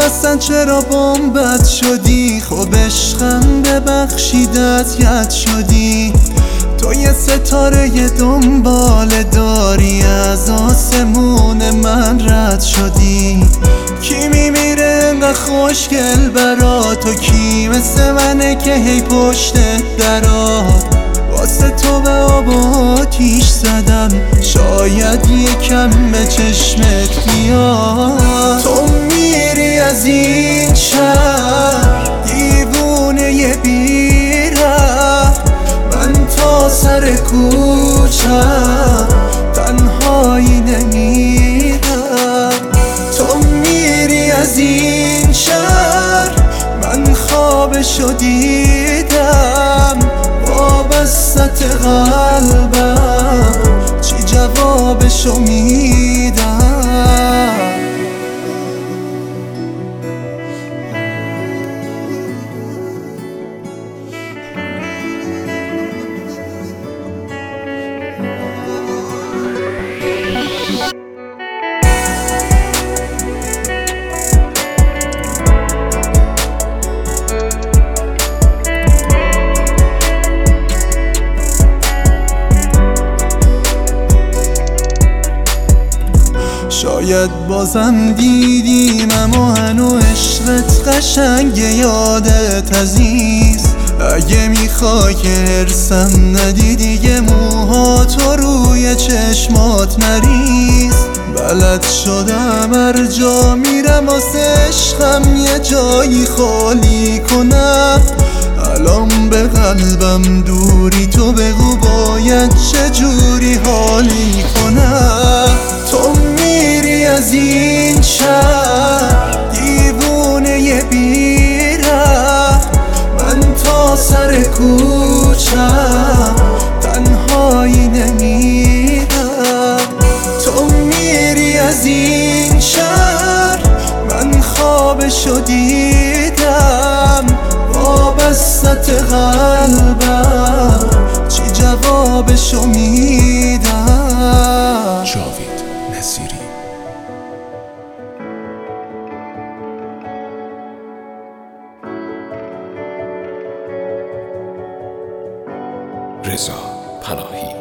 اصلا چرا بام بد شدی؟ خب عشقم ببخشیدت ید شدی. تو یه ستاره دنبال داری، از آسمون من رد شدی. کی میمیره انقدر خوشگل برا تو؟ کی مثل منه که هی پشت درات؟ واسه تو به آب و آتیش زدم، شاید یکم به چشمت بیاد. تو میری از این شهر دیوونه ی بیره، من تا سر کوچم تنهایی نمیرم. تو میری از این شهر، من خوابشو دیدم. وابسته قلبم، چی جوابشو میدم؟ شاید بازم دیدیم، اما هنو عشقت قشنگه، یادت عزیز. اگه میخوای که هرسم ندی دیگه، موهاتو روی چشمات نریز. بلد شدم هر جا میرم واسه عشقم یه جایی خالی کنم. الان به قلبم دوری، تو بگو باید چجوری حالی کنم؟ تو میری از این شهر دیوونه ی بیره، من تا سر کوچم تنهایی نمیرم. تو میری از این شهر، من خوابشو دیدم. وابسته قلبم، چی جوابشو میدم؟ جاوید نصیری. رضا پناهی.